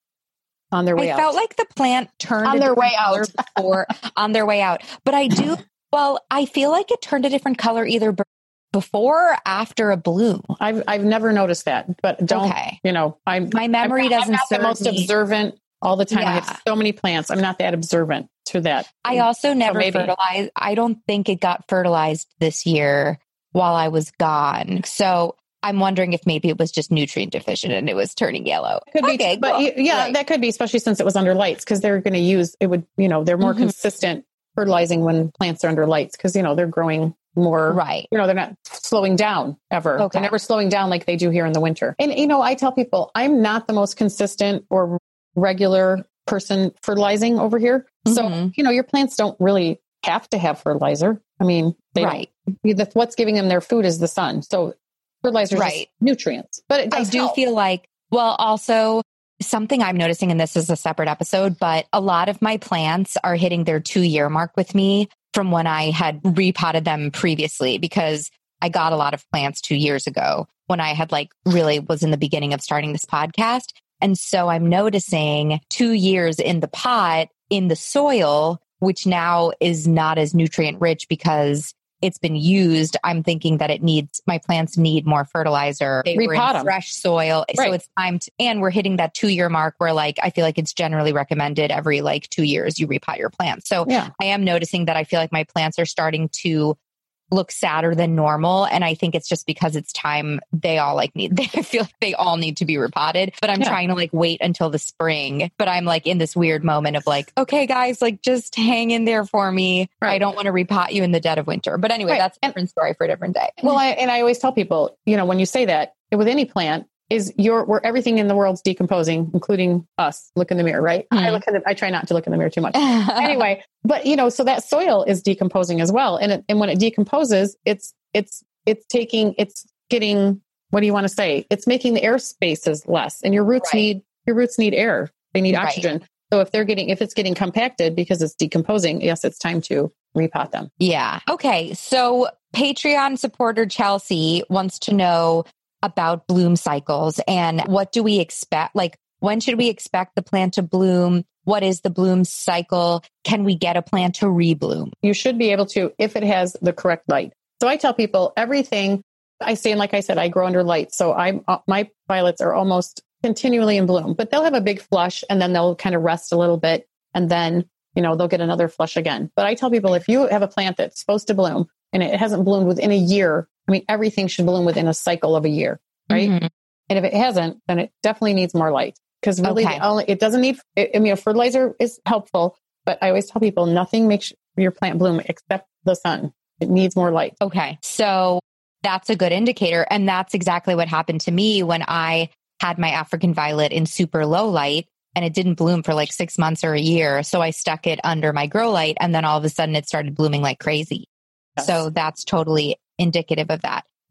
S2: on their way
S1: I
S2: out.
S1: felt like the plant turned
S2: On
S1: a
S2: their
S1: different
S2: way
S1: color
S2: out.
S1: before on their way out. But I do, well, I feel like it turned a different color either b- before or after a bloom.
S2: I've I've never noticed that, but don't
S1: Okay.
S2: you know? I'm
S1: My memory
S2: I'm not,
S1: doesn't
S2: I'm not the
S1: serve
S2: most
S1: me.
S2: observant all the time. I
S1: Yeah.
S2: have so many plants. I'm not that observant to that.
S1: I also never
S2: maybe.
S1: fertilized. I don't think it got fertilized this year while I was gone. So I'm wondering if maybe it was just nutrient deficient and it was turning yellow.
S2: Could be,
S1: Okay,
S2: but
S1: cool.
S2: you- yeah,
S1: Right.
S2: that could be, especially since it was under lights, because they're going to use it. Would you know? They're more
S1: Mhm.
S2: consistent fertilizing when plants are under lights, because you know they're growing more.
S1: Right.
S2: You know, they're not slowing down ever.
S1: Okay.
S2: They're never slowing down like they do here in the winter. And you know, I tell people I'm not the most consistent or regular person fertilizing over here. So
S1: Mhm.
S2: you know, your plants don't really have to have fertilizer. I mean, they don't.
S1: Right.
S2: The- What's giving them their food is the sun. So fertilizer is
S1: Right.
S2: just nutrients. But it
S1: I
S2: does
S1: do
S2: help.
S1: feel like, well, also something I'm noticing, and this is a separate episode, but a lot of my plants are hitting their two year mark with me from when I had repotted them previously, because I got a lot of plants two years ago when I had like really was in the beginning of starting this podcast. And so I'm noticing two years in the pot in the soil, which now is not as nutrient rich because it's been used. I'm thinking that it needs, my plants need more fertilizer. They were
S2: Repot
S1: in
S2: 'em.
S1: fresh soil. So
S2: Right.
S1: it's time to, and we're hitting that two year mark where like, I feel like it's generally recommended every like two years you repot your plants. So
S2: Yeah.
S1: I am noticing that I feel like my plants are starting to look sadder than normal. And I think it's just because it's time they all like need, I feel like they all need to be repotted, but I'm
S2: Yeah.
S1: trying to like wait until the spring, but I'm like in this weird moment of like, okay, guys, like just hang in there for me.
S2: Right.
S1: I don't want to repot you in the dead of winter. But anyway,
S2: Right.
S1: that's a
S2: And-
S1: different story for a different day.
S2: Well, I, and I always tell people, you know, when you say that with any plant, is your where everything in the world's decomposing, including us. Look in the mirror, right? I
S1: Mhm.
S2: look in the, I try not to look in the mirror too much. Anyway, but you know, so that soil is decomposing as well, and it, and when it decomposes, it's it's it's taking it's getting what do you want to say? It's making the air spaces less, and your roots
S1: Right.
S2: need your roots need air. They need
S1: Right.
S2: oxygen. So if they're getting if it's getting compacted because it's decomposing, yes, it's time to repot them.
S1: Yeah. Okay. So Patreon supporter Chelsea wants to know about bloom cycles and what do we expect? Like, when should we expect the plant to bloom? What is the bloom cycle? Can we get a plant to rebloom?
S2: You should be able to if it has the correct light. So I tell people everything I say, and like I said, I grow under light. So I uh, my violets are almost continually in bloom, but they'll have a big flush and then they'll kind of rest a little bit and then, you know, they'll get another flush again. But I tell people if you have a plant that's supposed to bloom and it hasn't bloomed within a year, I mean, everything should bloom within a cycle of a year, right?
S1: Mhm.
S2: And if it hasn't, then it definitely needs more light because really
S1: Okay.
S2: the only, it doesn't need, I mean, a fertilizer is helpful, but I always tell people nothing makes your plant bloom except the sun. It needs more light.
S1: Okay. So that's a good indicator. And that's exactly what happened to me when I had my African violet in super low light and it didn't bloom for like six months or a year. So I stuck it under my grow light and then all of a sudden it started blooming like crazy.
S2: Yes.
S1: So that's totally indicative of that.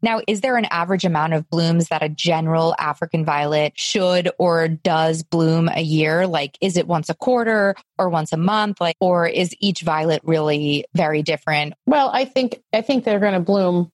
S1: Now, is there an average amount of blooms that a general African violet should or does bloom a year? Like, is it once a quarter or once a month? Like, or is each violet really very different?
S2: Well, I think, I think they're going to bloom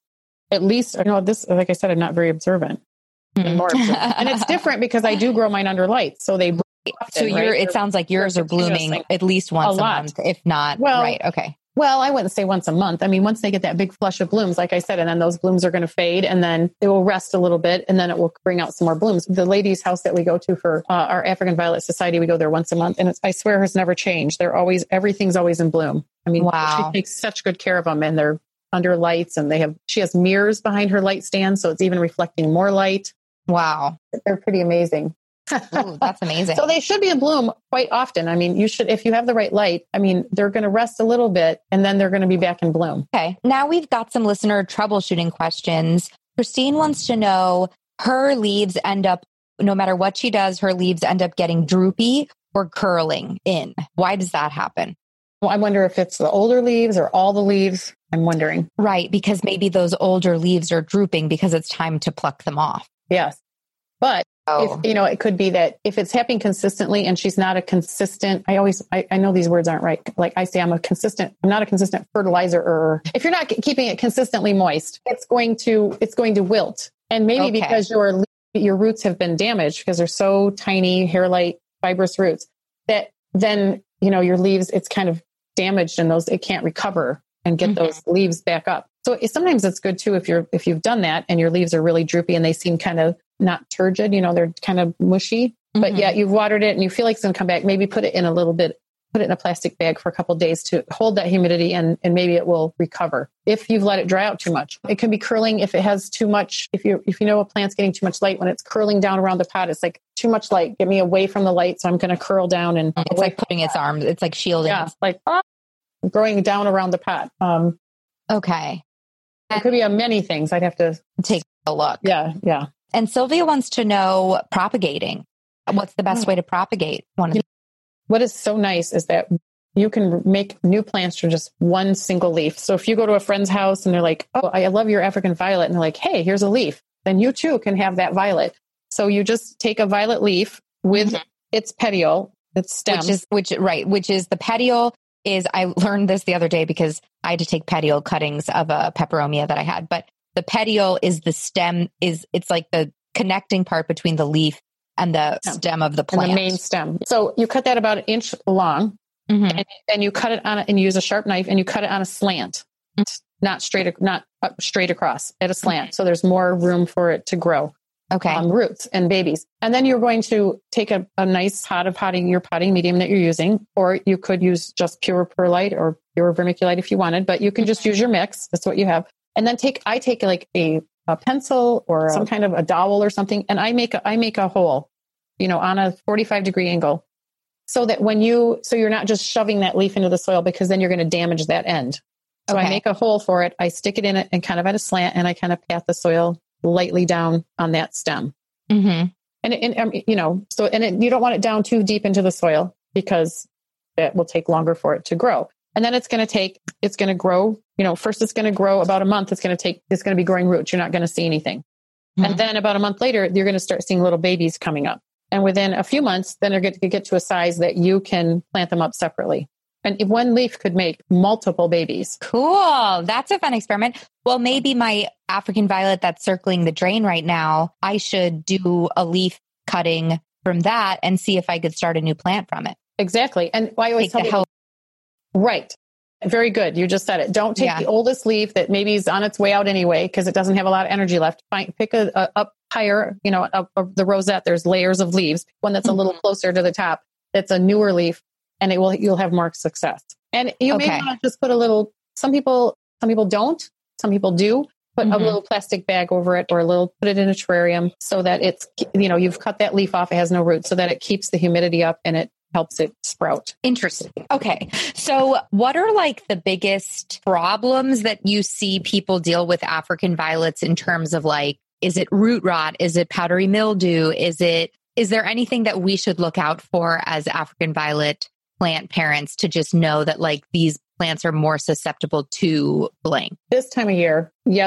S2: at least, you know, this, like I said, I'm not very observant. Mm. More observant. And it's different because I do grow mine under lights. So they, often,
S1: so you're,
S2: right?
S1: it sounds like yours are blooming at least once a, a month, if not, well, right. Okay.
S2: Well, I wouldn't say once a month. I mean, once they get that big flush of blooms, like I said, and then those blooms are going to fade and then it will rest a little bit and then it will bring out some more blooms. The lady's house that we go to for uh, our African Violet Society, we go there once a month and it's, I swear has never changed. They're always, everything's always in bloom. I mean, wow. She takes such good care of them and they're under lights and they have, she has mirrors behind her light stand. So it's even reflecting more light.
S1: Wow.
S2: They're pretty amazing.
S1: Ooh, that's amazing.
S2: So they should be in bloom quite often. I mean, you should, if you have the right light, I mean, they're going to rest a little bit and then they're going to be back in bloom.
S1: Okay. Now we've got some listener troubleshooting questions. Christine wants to know, her leaves end up, no matter what she does, her leaves end up getting droopy or curling in. Why does that happen?
S2: Well, I wonder if it's the older leaves or all the leaves. I'm wondering.
S1: Right. Because maybe those older leaves are drooping because it's time to pluck them off.
S2: Yes. But
S1: oh.
S2: if, you know, it could be that if it's happening consistently and she's not a consistent, I always, I, I know these words aren't right. Like I say, I'm a consistent, I'm not a consistent fertilizer or if you're not keeping it consistently moist, it's going to, it's going to wilt. And maybe okay. because your, your roots have been damaged because they're so tiny, hair-like, fibrous roots that then, you know, your leaves, it's kind of damaged and those, it can't recover and get mm-hmm. those leaves back up. So it, sometimes it's good too, if you're, if you've done that and your leaves are really droopy and they seem kind of not turgid, you know, they're kind of mushy, mm-hmm. but yeah, you've watered it and you feel like it's going to come back. Maybe put it in a little bit, put it in a plastic bag for a couple of days to hold that humidity and, and maybe it will recover. If you've let it dry out too much, it can be curling. If it has too much, if you, if you know a plant's getting too much light, when it's curling down around the pot, it's like too much light, get me away from the light. So I'm going to curl down and
S1: it's like putting its arms, it's like shielding.
S2: Yeah, like ah, growing down around the pot. Um,
S1: okay.
S2: It could be a many things. I'd have to
S1: take a look.
S2: Yeah. Yeah.
S1: And Sylvia wants to know propagating. What's the best way to propagate one of these?
S2: What is so nice is that you can make new plants from just one single leaf. So if you go to a friend's house and they're like, oh, I love your African violet. And they're like, hey, here's a leaf. Then you too can have that violet. So you just take a violet leaf with mm-hmm. its petiole, its stem.
S1: Which is, which, right, which is the petiole is, I learned this the other day because I had to take petiole cuttings of a peperomia that I had. But the petiole is the stem, is it's like the connecting part between the leaf and the stem, stem of the plant.
S2: And the main stem. So you cut that about an inch long mm-hmm. and, and you cut it on a, and you use a sharp knife and you cut it on a slant, mm-hmm. not straight, not up, straight across at a slant. Mm-hmm. So there's more room for it to grow.
S1: Okay.
S2: Um, roots and babies. And then you're going to take a, a nice pot of potting, your potting medium that you're using, or you could use just pure perlite or pure vermiculite if you wanted, but you can just use your mix. That's what you have. And then take, I take like a, a pencil or some kind of a dowel or something. And I make a, I make a hole, you know, on a forty-five degree angle so that when you, so you're not just shoving that leaf into the soil because then you're going to damage that end. So okay. I make a hole for it. I stick it in it and kind of at a slant and I kind of pat the soil lightly down on that stem.
S1: Mm-hmm.
S2: And, and um, you know, so, and it, you don't want it down too deep into the soil because it will take longer for it to grow. And then it's going to take, it's going to grow, you know, first it's going to grow about a month. It's going to take, it's going to be growing roots. You're not going to see anything. Mm-hmm. And then about a month later, you're going to start seeing little babies coming up. And within a few months, then they're going to get to a size that you can plant them up separately. And if one leaf could make multiple babies.
S1: Cool. That's a fun experiment. Well, maybe my African violet that's circling the drain right now, I should do a leaf cutting from that and see if I could start a new plant from it.
S2: Exactly. And I always tell people, right. Very good. You just said it. Don't take yeah. the oldest leaf that maybe is on its way out anyway, because it doesn't have a lot of energy left. Find, pick a, a up higher, you know, up, up the rosette. There's layers of leaves. One that's mm-hmm. a little closer to the top. That's a newer leaf. And it will, you'll have more success. And you okay. may want to just put a little, some people, some people don't, some people do put mm-hmm. a little plastic bag over it or a little, put it in a terrarium so that it's, you know, you've cut that leaf off. It has no roots so that it keeps the humidity up and it helps it sprout.
S1: Interesting. Okay. So what are like the biggest problems that you see people deal with African violets in terms of like, is it root rot? Is it powdery mildew? Is it, is there anything that we should look out for as African violet plant parents to just know that like these plants are more susceptible to blank?
S2: This time of year, yes,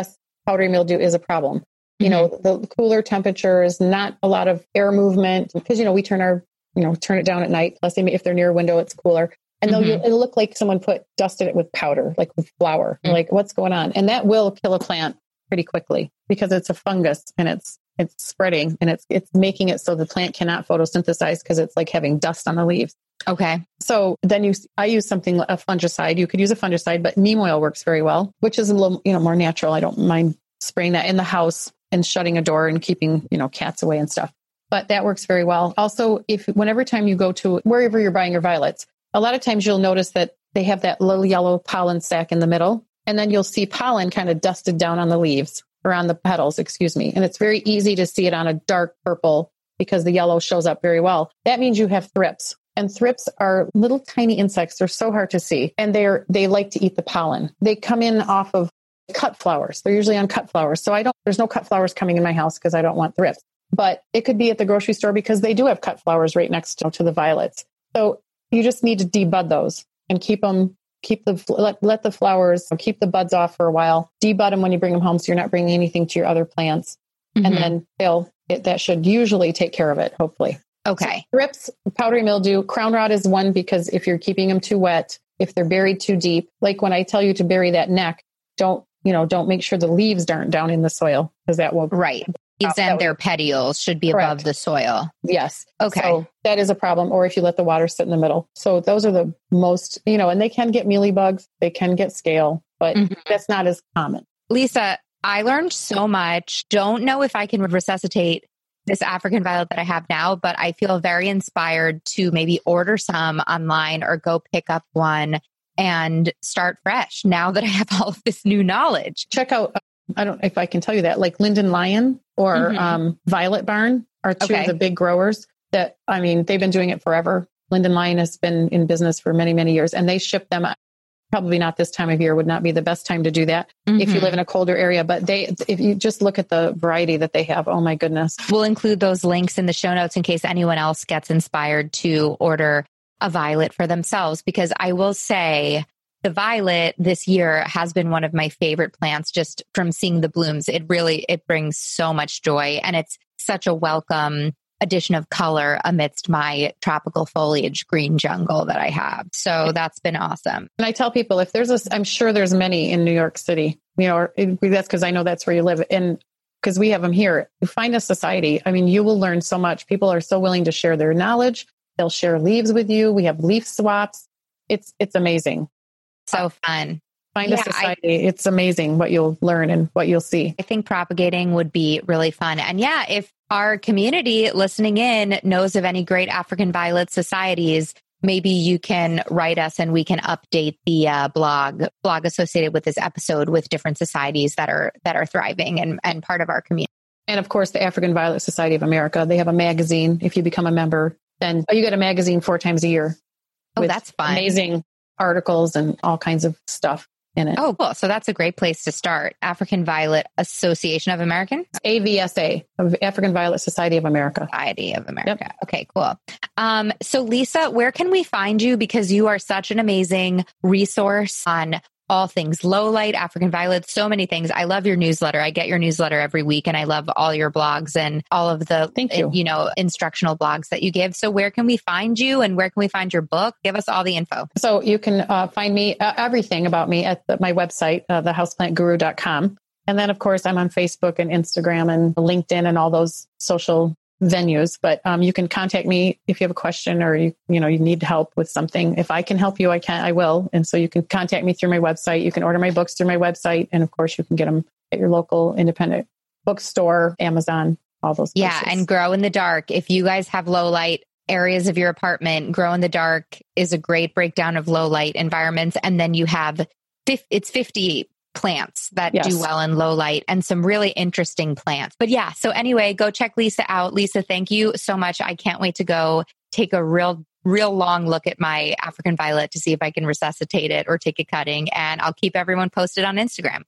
S2: powdery mildew is a problem. You know, the cooler temperatures, not a lot of air movement, because, you know, we turn our, you know, turn it down at night. Let's say if they're near a window, it's cooler. And they'll, mm-hmm. it'll look like someone put dusted it with powder, like with flour. Mm-hmm. Like, what's going on? And that will kill a plant pretty quickly because it's a fungus and it's it's spreading and it's it's making it so the plant cannot photosynthesize because it's like having dust on the leaves.
S1: Okay.
S2: So then you, I use something, a fungicide. You could use a fungicide, but neem oil works very well, which is a little, you know, more natural. I don't mind spraying that in the house and shutting a door and keeping, you know, cats away and stuff. But that works very well. Also, if whenever time you go to wherever you're buying your violets, a lot of times you'll notice that they have that little yellow pollen sac in the middle. And then you'll see pollen kind of dusted down on the leaves or on the petals, excuse me. And it's very easy to see it on a dark purple because the yellow shows up very well. That means you have thrips. And thrips are little tiny insects. They're so hard to see. And they're they like to eat the pollen. They come in off of cut flowers. They're usually on cut flowers. So I don't, there's no cut flowers coming in my house because I don't want thrips. But it could be at the grocery store because they do have cut flowers right next to, to the violets. So you just need to debud those and keep them, keep the, let, let the flowers, keep the buds off for a while. Debud them when you bring them home so you're not bringing anything to your other plants. Mm-hmm. And then they'll, it, that should usually take care of it, hopefully.
S1: Okay.
S2: So thrips, powdery mildew, crown rot is one because if you're keeping them too wet, if they're buried too deep, like when I tell you to bury that neck, don't, you know, don't make sure the leaves aren't down in the soil because that will.
S1: Right. Leaves and their petioles should be correct. Above the soil.
S2: Yes.
S1: Okay.
S2: So that is a problem. Or if you let the water sit in the middle. So those are the most, you know, and they can get mealybugs, they can get scale, but mm-hmm. that's not as common.
S1: Lisa, I learned so much. Don't know if I can resuscitate this African violet that I have now, but I feel very inspired to maybe order some online or go pick up one and start fresh now that I have all of this new knowledge.
S2: Check out, I don't know if I can tell you that, like Linden Lion or mm-hmm. um, Violet Barn are two okay. of the big growers that, I mean, they've been doing it forever. Linden Lion has been in business for many, many years, and they ship them. Probably not this time of year would not be the best time to do that mm-hmm. if you live in a colder area. But they, if you just look at the variety that they have, oh my goodness.
S1: We'll include those links in the show notes in case anyone else gets inspired to order a violet for themselves, because I will say the violet this year has been one of my favorite plants just from seeing the blooms. It really, it brings so much joy, and it's such a welcome addition of color amidst my tropical foliage green jungle that I have. So that's been awesome.
S2: And I tell people if there's a, I'm sure there's many in New York City, you know, or it, that's because I know that's where you live. And because we have them here, you find a society. I mean, you will learn so much. People are so willing to share their knowledge. They'll share leaves with you. We have leaf swaps. It's, it's amazing.
S1: So fun.
S2: Find yeah, a society. I, it's amazing what you'll learn and what you'll see.
S1: I think propagating would be really fun. And yeah, if our community listening in knows of any great African violet societies, maybe you can write us and we can update the uh, blog blog associated with this episode with different societies that are that are thriving and, and part of our community.
S2: And of course, the African Violet Society of America, they have a magazine. If you become a member, then oh, you get a magazine four times a year.
S1: Oh, that's fun.
S2: Amazing articles and all kinds of stuff in it.
S1: Oh, cool. So that's a great place to start. African Violet Association of American?
S2: A V S A, African Violet Society of America.
S1: Society of America. Yep. Okay, cool. Um, so Lisa, where can we find you? Because you are such an amazing resource on all things low light, African violet, so many things. I love your newsletter. I get your newsletter every week, and I love all your blogs and all of the,
S2: Thank you.
S1: you know, instructional blogs that you give. So where can we find you, and where can we find your book? Give us all the info.
S2: So you can uh, find me, uh, everything about me at the, my website, uh, the houseplant guru dot com. And then of course I'm on Facebook and Instagram and LinkedIn and all those social venues, but um, you can contact me if you have a question or you you know you need help with something. If I can help you, I can I will. And so you can contact me through my website. You can order my books through my website, and of course you can get them at your local independent bookstore, Amazon, all those places.
S1: Yeah, and Grow in the Dark. If you guys have low light areas of your apartment, Grow in the Dark is a great breakdown of low light environments. And then you have it's fifty plants that yes. do well in low light and some really interesting plants. But yeah, so anyway, go check Lisa out. Lisa, thank you so much. I can't wait to go take a real, real long look at my African violet to see if I can resuscitate it or take a cutting. And I'll keep everyone posted on Instagram.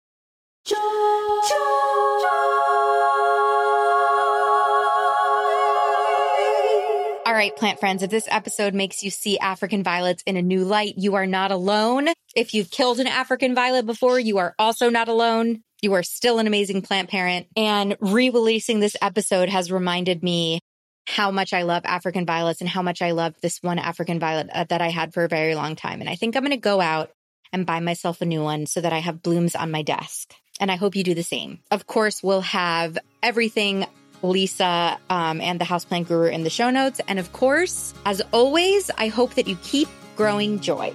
S1: All right, plant friends, if this episode makes you see African violets in a new light, you are not alone. If you've killed an African violet before, you are also not alone. You are still an amazing plant parent. And re-releasing this episode has reminded me how much I love African violets and how much I love this one African violet uh, that I had for a very long time. And I think I'm going to go out and buy myself a new one so that I have blooms on my desk. And I hope you do the same. Of course, we'll have everything Lisa um, and the Houseplant Guru in the show notes. And of course, as always, I hope that you keep growing joy.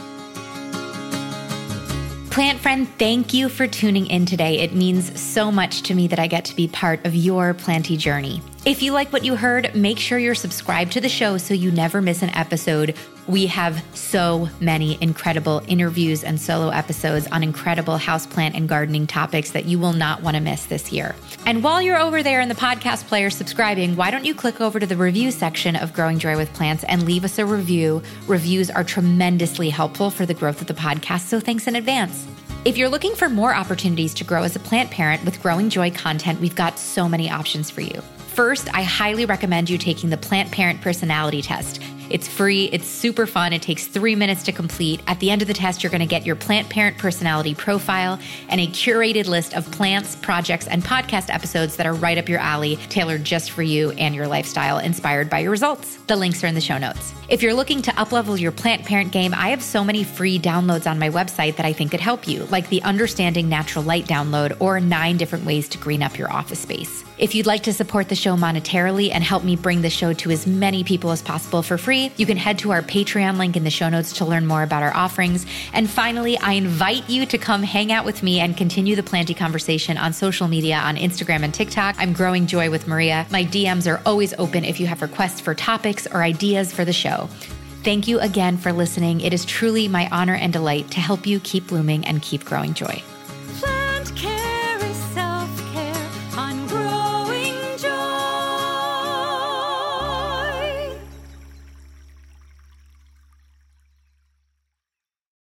S1: Plant friend, thank you for tuning in today. It means so much to me that I get to be part of your planty journey. If you like what you heard, make sure you're subscribed to the show so you never miss an episode. We have so many incredible interviews and solo episodes on incredible houseplant and gardening topics that you will not want to miss this year. And while you're over there in the podcast player subscribing, why don't you click over to the review section of Growing Joy with Plants and leave us a review. Reviews are tremendously helpful for the growth of the podcast, so thanks in advance. If you're looking for more opportunities to grow as a plant parent with Growing Joy content, we've got so many options for you. First, I highly recommend you taking the Plant Parent Personality Test. It's free, it's super fun, it takes three minutes to complete. At the end of the test, you're going to get your Plant Parent Personality profile and a curated list of plants, projects, and podcast episodes that are right up your alley, tailored just for you and your lifestyle, inspired by your results. The links are in the show notes. If you're looking to uplevel your plant parent game, I have so many free downloads on my website that I think could help you, like the Understanding Natural Light download or nine different ways to green up your office space. If you'd like to support the show monetarily and help me bring the show to as many people as possible for free, you can head to our Patreon link in the show notes to learn more about our offerings. And finally, I invite you to come hang out with me and continue the planty conversation on social media on Instagram and TikTok. I'm Growing Joy with Maria. My D Ms are always open if you have requests for topics or ideas for the show. Thank you again for listening. It is truly my honor and delight to help you keep blooming and keep growing joy.